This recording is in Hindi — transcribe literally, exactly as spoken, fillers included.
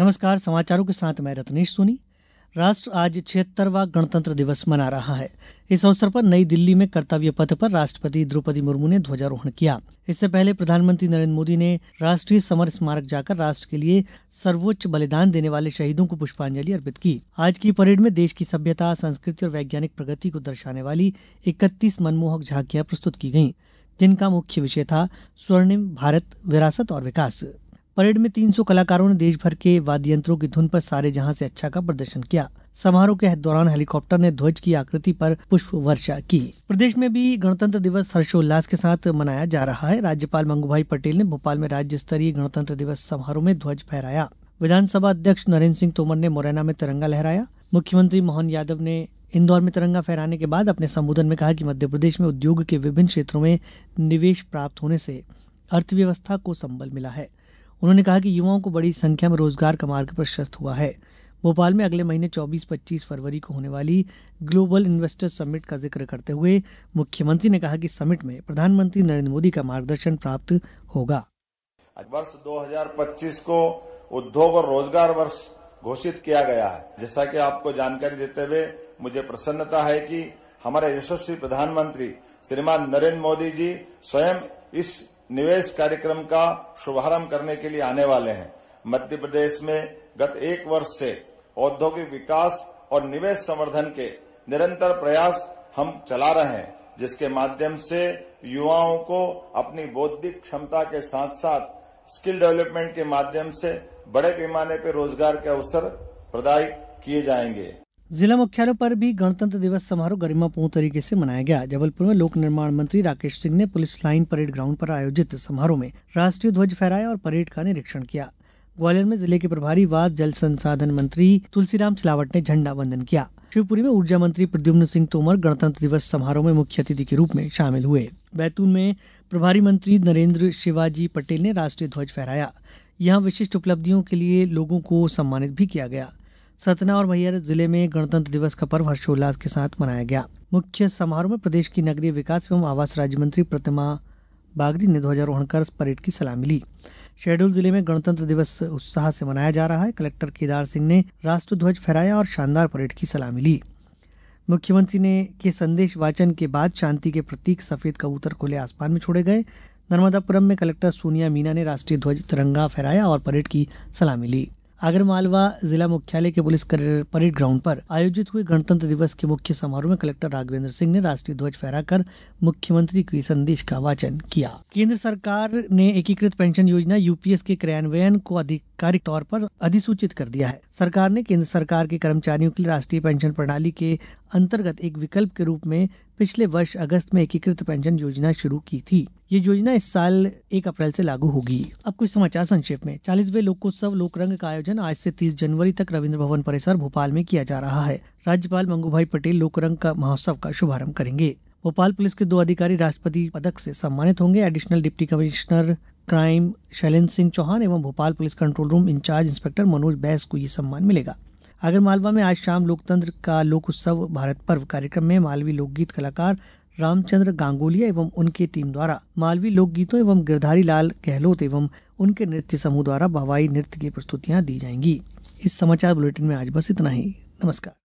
नमस्कार। समाचारों के साथ मैं रत्नेश सोनी। राष्ट्र आज छिहत्तरवां गणतंत्र दिवस मना रहा है। इस अवसर पर नई दिल्ली में कर्तव्य पथ पर राष्ट्रपति द्रौपदी मुर्मू ने ध्वजारोहण किया। इससे पहले प्रधानमंत्री नरेंद्र मोदी ने राष्ट्रीय समर स्मारक जाकर राष्ट्र के लिए सर्वोच्च बलिदान देने वाले शहीदों को पुष्पांजलि अर्पित की। आज की परेड में देश की सभ्यता, संस्कृति और वैज्ञानिक प्रगति को दर्शाने वाली इकतीस मनमोहक झांकियां प्रस्तुत की गईं, जिनका मुख्य विषय था स्वर्णिम भारत, विरासत और विकास। परेड में तीन सौ कलाकारों ने देश भर के वाद्य यंत्रों की धुन पर सारे जहां से अच्छा का प्रदर्शन किया। समारोह के दौरान हेलीकॉप्टर ने ध्वज की आकृति पर पुष्प वर्षा की। प्रदेश में भी गणतंत्र दिवस हर्षोल्लास के साथ मनाया जा रहा है। राज्यपाल मंगूभाई पटेल ने भोपाल में राज्य स्तरीय गणतंत्र दिवस समारोह में ध्वज फहराया। विधानसभा अध्यक्ष नरेंद्र सिंह तोमर ने मुरैना में तिरंगा लहराया। मुख्यमंत्री मोहन यादव ने इंदौर में तिरंगा फहराने के बाद अपने संबोधन में कहा कि मध्य प्रदेश में उद्योग के विभिन्न क्षेत्रों में निवेश प्राप्त होने से अर्थव्यवस्था को संबल मिला है। उन्होंने कहा कि युवाओं को बड़ी संख्या में रोजगार का मार्ग प्रशस्त हुआ है। भोपाल में अगले महीने चौबीस पच्चीस फरवरी को होने वाली ग्लोबल इन्वेस्टर्स समिट का जिक्र करते हुए मुख्यमंत्री ने कहा कि समिट में प्रधानमंत्री नरेंद्र मोदी का मार्गदर्शन प्राप्त होगा। वर्ष दो हज़ार पच्चीस को उद्योग और रोजगार वर्ष घोषित किया गया है। जैसा कि आपको जानकारी देते हुए मुझे प्रसन्नता है कि हमारे यशस्वी प्रधानमंत्री श्रीमान नरेंद्र मोदी जी स्वयं इस निवेश कार्यक्रम का शुभारंभ करने के लिए आने वाले हैं। मध्य प्रदेश में गत एक वर्ष से औद्योगिक विकास और निवेश संवर्धन के निरंतर प्रयास हम चला रहे हैं, जिसके माध्यम से युवाओं को अपनी बौद्धिक क्षमता के साथ साथ स्किल डेवलपमेंट के माध्यम से बड़े पैमाने पर रोजगार के अवसर प्रदान किए जाएंगे। जिला मुख्यालयों पर भी गणतंत्र दिवस समारोह गरिमापूर्ण तरीके से मनाया गया। जबलपुर में लोक निर्माण मंत्री राकेश सिंह ने पुलिस लाइन परेड ग्राउंड पर आयोजित समारोह में राष्ट्रीय ध्वज फहराया और परेड का निरीक्षण किया। ग्वालियर में जिले के प्रभारी व जल संसाधन मंत्री तुलसीराम सिलावट ने झंडा वंदन किया। शिवपुरी में ऊर्जा मंत्री प्रद्युम्न सिंह तोमर गणतंत्र दिवस समारोह में मुख्य अतिथि के रूप में शामिल हुए। बैतूल में प्रभारी मंत्री नरेंद्र शिवाजी पटेल ने राष्ट्रीय ध्वज फहराया। यहाँ विशिष्ट उपलब्धियों के लिए लोगों को सम्मानित भी किया गया। सतना और मैहर जिले में गणतंत्र दिवस का पर्व हर्षोल्लास के साथ मनाया गया। मुख्य समारोह में प्रदेश की नगरीय विकास एवं आवास राज्य मंत्री प्रतिमा बागरी ने ध्वजारोहण कर परेड की सलामी ली। शहडोल जिले में गणतंत्र दिवस उत्साह से मनाया जा रहा है। कलेक्टर केदार सिंह ने राष्ट्र ध्वज फहराया और शानदार परेड की सलामी ली। मुख्यमंत्री ने के संदेश वाचन के बाद शांति के प्रतीक सफेद कबूतर खुले आसमान में छोड़े गए। नर्मदापुरम में कलेक्टर सोनिया मीना ने राष्ट्रीय ध्वज तिरंगा फहराया और परेड की सलामी ली। आगरमालवा जिला मुख्यालय के पुलिस परेड ग्राउंड पर आयोजित हुए गणतंत्र दिवस के मुख्य समारोह में कलेक्टर राघवेंद्र सिंह ने राष्ट्रीय ध्वज फहराकर मुख्यमंत्री के संदेश का वाचन किया। केंद्र सरकार ने एकीकृत पेंशन योजना यूपीएस के क्रियान्वयन को आधिकारिक तौर पर अधिसूचित कर दिया है। सरकार ने केंद्र सरकार के कर्मचारियों के लिए राष्ट्रीय पेंशन प्रणाली के अंतर्गत एक विकल्प के रूप में पिछले वर्ष अगस्त में एकीकृत पेंशन योजना शुरू की थी। ये योजना इस साल एक अप्रैल से लागू होगी। अब कुछ समाचार संक्षेप में। चालीसवें लोकोत्सव लोकरंग का आयोजन आज से तीस जनवरी तक रविंद्र भवन परिसर भोपाल में किया जा रहा है। राज्यपाल मंगूभाई पटेल लोकरंग का महोत्सव का शुभारंभ करेंगे। भोपाल पुलिस के दो अधिकारी राष्ट्रपति पदक से सम्मानित होंगे। Additional deputy commissioner crime Shailendra Singh Chauhan एवं Bhopal police control room in charge inspector Manoj Bais को ये सम्मान मिलेगा। आगरमालवा में आज शाम लोकतंत्र का लोक उत्सव भारत पर्व कार्यक्रम में मालवी लोकगीत कलाकार रामचंद्र गांगुलिया एवं उनके टीम द्वारा मालवी लोकगीतों एवं गिरधारी लाल गहलोत एवं उनके नृत्य समूह द्वारा भवाई नृत्य की प्रस्तुतियां दी जाएंगी। इस समाचार बुलेटिन में आज बस इतना ही। नमस्कार।